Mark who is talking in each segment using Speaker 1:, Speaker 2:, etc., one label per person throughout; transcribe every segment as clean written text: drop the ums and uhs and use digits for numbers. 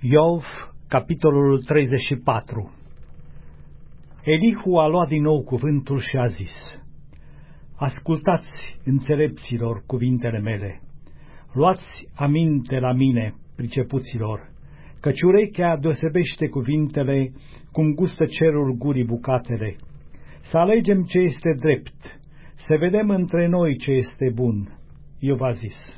Speaker 1: Iov, capitolul 34. Elihu a luat din nou cuvântul și a zis: Ascultați, înțelepților, cuvintele mele, luați aminte la mine, pricepuților, căci urechea deosebește cuvintele, cum gustă cerul gurii bucatele. Să alegem ce este drept, să vedem între noi ce este bun. Iov a zis: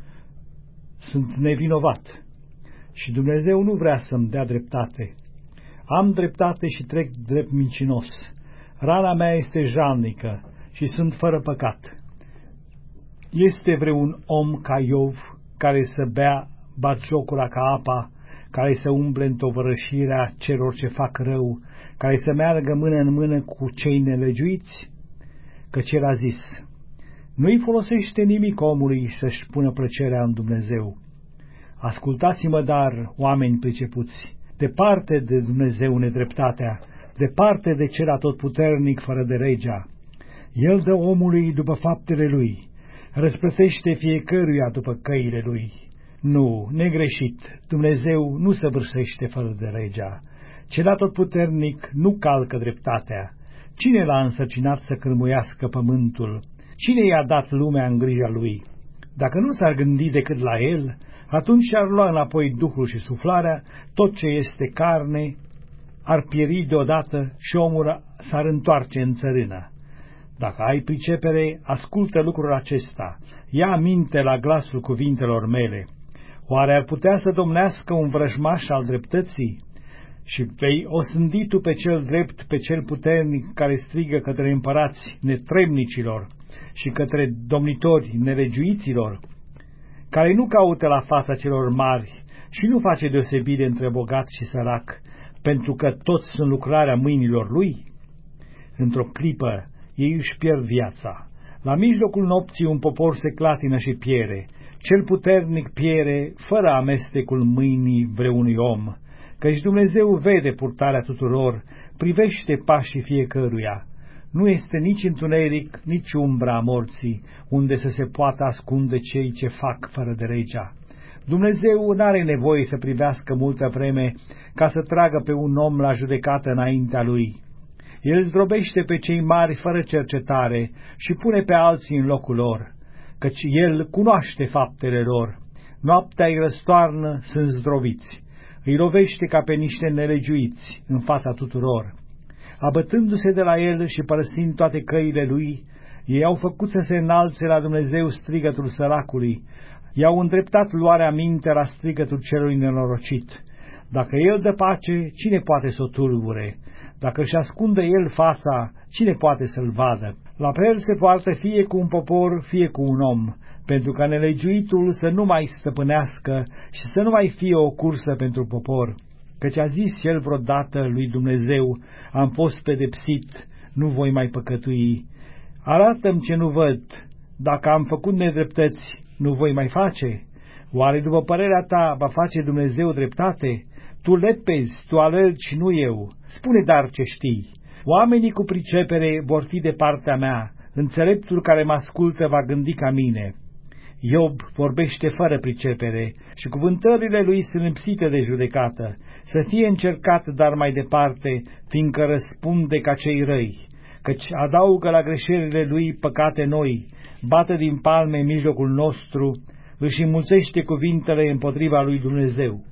Speaker 1: Sunt nevinovat și Dumnezeu nu vrea să-mi dea dreptate. Am dreptate și trec drept mincinos. Rana mea este jalnică și sunt fără păcat. Este vreun om ca Iov, care să bea batjocura ca apa, care să umble în tovărășirea celor ce fac rău, care să meargă mână în mână cu cei nelegiuiți? Căci el a zis: Nu-i folosește nimic omului să-și pună plăcerea în Dumnezeu. Ascultați-mă, dar, oameni pricepuți, departe de Dumnezeu nedreptatea, departe de cel atotputernic fără de legea. El dă omului după faptele lui, răsplătește fiecăruia după căile lui. Nu, negreșit, Dumnezeu nu săvârșește fără de legea. Cel atotputernic nu calcă dreptatea. Cine l-a însărcinat să cârmuiască pământul? Cine i-a dat lumea în grija lui? Dacă nu s-ar gândi decât la el, atunci ar lua înapoi duhul și suflarea, tot ce este carne ar pieri deodată și omul s-ar întoarce în țărână. Dacă ai pricepere, ascultă lucrul acesta, ia aminte la glasul cuvintelor mele. Oare ar putea să domnească un vrăjmaș al dreptății? Și vei osândi tu pe cel drept, pe cel puternic care strigă către împărați netremnicilor și către domnitori nelegiuiților, care nu caută la fața celor mari și nu face deosebire între bogat și sărac, pentru că toți sunt lucrarea mâinilor lui? Într-o clipă ei își pierd viața. La mijlocul nopții un popor se clatină și piere. Cel puternic piere fără amestecul mâinii vreunui om, căci Dumnezeu vede purtarea tuturor, privește pașii fiecăruia. Nu este nici întuneric, nici umbra morții, unde să se poată ascunde cei ce fac fără de legea. Dumnezeu n-are nevoie să privească multă vreme ca să tragă pe un om la judecată înaintea lui. El zdrobește pe cei mari fără cercetare și pune pe alții în locul lor, căci el cunoaște faptele lor. Noaptea îi răstoarnă, sunt zdrobiți. Îi lovește ca pe niște nelegiuiți în fața tuturor. Abătându-se de la el și părăsind toate căile lui, ei au făcut să se înalțe la Dumnezeu strigătul săracului, i-au îndreptat luarea minte la strigătul celui nenorocit. Dacă el dă pace, cine poate să o tulbure? Dacă își ascunde el fața, cine poate să-l vadă? La fel se poartă fie cu un popor, fie cu un om, pentru ca nelegiuitul să nu mai stăpânească și să nu mai fie o cursă pentru popor. Căci a zis el vreodată lui Dumnezeu: Am fost pedepsit, nu voi mai păcătui. Arată-mi ce nu văd, dacă am făcut nedreptăți, nu voi mai face. Oare după părerea ta va face Dumnezeu dreptate? Tu lepezi, tu alergi, nu eu. Spune dar ce știi. Oamenii cu pricepere vor fi de partea mea, înțeleptul care mă ascultă va gândi ca mine. Iov vorbește fără pricepere și cuvântările lui sunt lipsite de judecată. Să fie încercat, dar mai departe, fiindcă răspunde ca cei răi, căci adaugă la greșelile lui păcate noi, bate din palme în mijlocul nostru, își înmulțește cuvintele împotriva lui Dumnezeu.